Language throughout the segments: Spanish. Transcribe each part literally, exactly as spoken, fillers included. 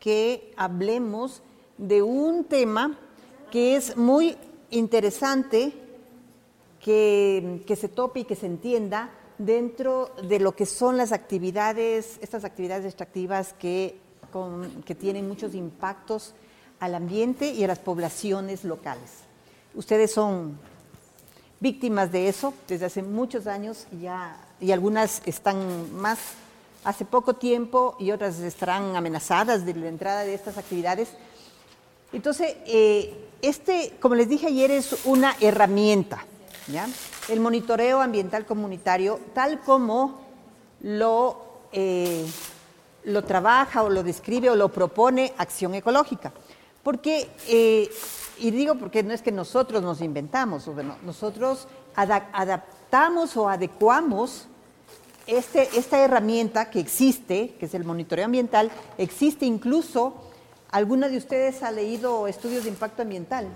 que hablemos de un tema que es muy interesante que, que se tope y que se entienda dentro de lo que son las actividades, estas actividades extractivas que, con, que tienen muchos impactos al ambiente y a las poblaciones locales. Ustedes son víctimas de eso desde hace muchos años ya, y algunas están más hace poco tiempo y otras estarán amenazadas de la entrada de estas actividades. Entonces, eh, este, como les dije ayer, es una herramienta, ¿ya? El monitoreo ambiental comunitario, tal como lo, eh, lo trabaja o lo describe o lo propone Acción Ecológica. Porque, eh, y digo porque no es que nosotros nos inventamos, bueno, nosotros adap adaptamos o adecuamos este, esta herramienta que existe, que es el monitoreo ambiental, existe incluso, ¿alguna de ustedes ha leído estudios de impacto ambiental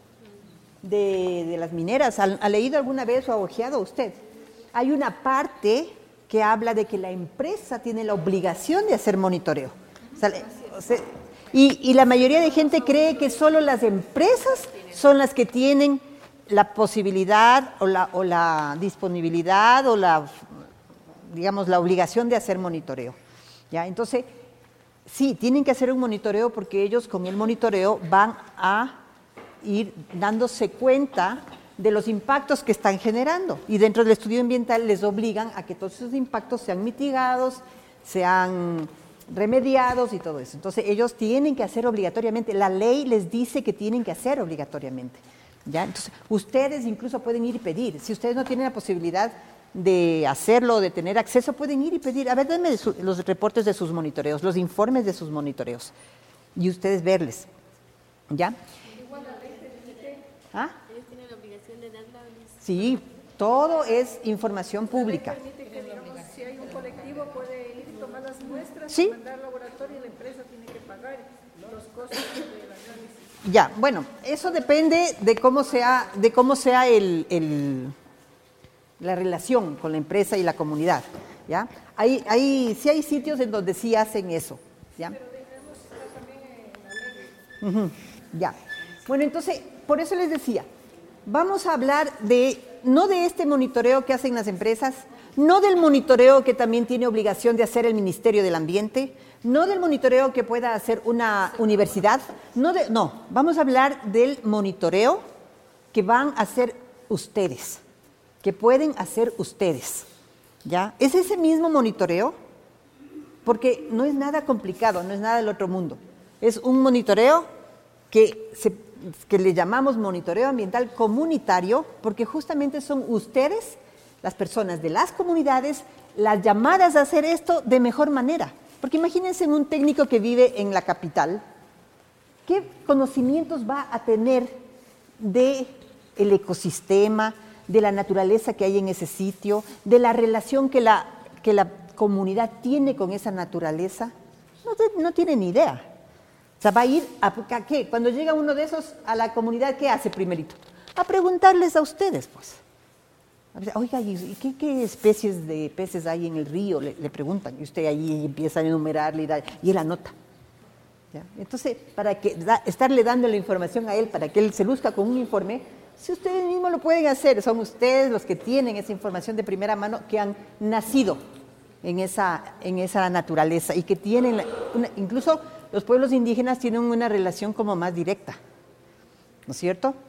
de, de las mineras? ¿Ha, ¿Ha leído alguna vez o ha ojeado usted? Hay una parte que habla de que la empresa tiene la obligación de hacer monitoreo. O sea, o sea, y, y la mayoría de gente cree que solo las empresas son las que tienen la posibilidad o la, o la disponibilidad o la, digamos, la obligación de hacer monitoreo, ¿ya? Entonces, sí, tienen que hacer un monitoreo porque ellos con el monitoreo van a ir dándose cuenta de los impactos que están generando. Y dentro del estudio ambiental les obligan a que todos esos impactos sean mitigados, sean remediados y todo eso. Entonces, ellos tienen que hacer obligatoriamente. La ley les dice que tienen que hacer obligatoriamente, ¿ya? Entonces, ustedes incluso pueden ir y pedir. Si ustedes no tienen la posibilidad de hacerlo, de tener acceso, pueden ir y pedir, a ver, denme su, los reportes de sus monitoreos, los informes de sus monitoreos, y ustedes verles, ¿ya? Igual la ley permite, ¿Ah? ellos tienen la obligación de darla. Sí, todo es información pública. La ley permite que, digamos, si hay un colectivo, puede ir y tomar las muestras, ¿Sí? y mandar al laboratorio y la empresa tiene que pagar los costos del análisis. Ya, bueno, eso depende de cómo sea, de cómo sea el... el la relación con la empresa y la comunidad, ¿ya? Hay, hay, sí hay sitios en donde sí hacen eso, ¿ya? Pero debemos estar también en la ley. Uh-huh, ya. Bueno, entonces, por eso les decía, vamos a hablar de, no de este monitoreo que hacen las empresas, no del monitoreo que también tiene obligación de hacer el Ministerio del Ambiente, no del monitoreo que pueda hacer una universidad, no, de, no, vamos a hablar del monitoreo que van a hacer ustedes, que pueden hacer ustedes, ¿ya? Es ese mismo monitoreo, porque no es nada complicado, no es nada del otro mundo. Es un monitoreo que, se, que le llamamos monitoreo ambiental comunitario, porque justamente son ustedes, las personas de las comunidades, las llamadas a hacer esto de mejor manera. Porque imagínense un técnico que vive en la capital, ¿qué conocimientos va a tener del ecosistema, de la naturaleza que hay en ese sitio, de la relación que la, que la comunidad tiene con esa naturaleza? No, no tiene ni idea. O sea, va a ir a, a ¿qué? Cuando llega uno de esos a la comunidad, ¿qué hace primerito? A preguntarles a ustedes, pues. Oiga, ¿y qué, qué especies de peces hay en el río? Le, le preguntan, y usted ahí empieza a enumerarle y, da, y él anota. ¿Ya? Entonces, para que da, estarle dando la información a él, para que él se luzca con un informe, si ustedes mismos lo pueden hacer, son ustedes los que tienen esa información de primera mano, que han nacido en esa, en esa naturaleza y que tienen, una, incluso los pueblos indígenas tienen una relación como más directa, ¿no es cierto?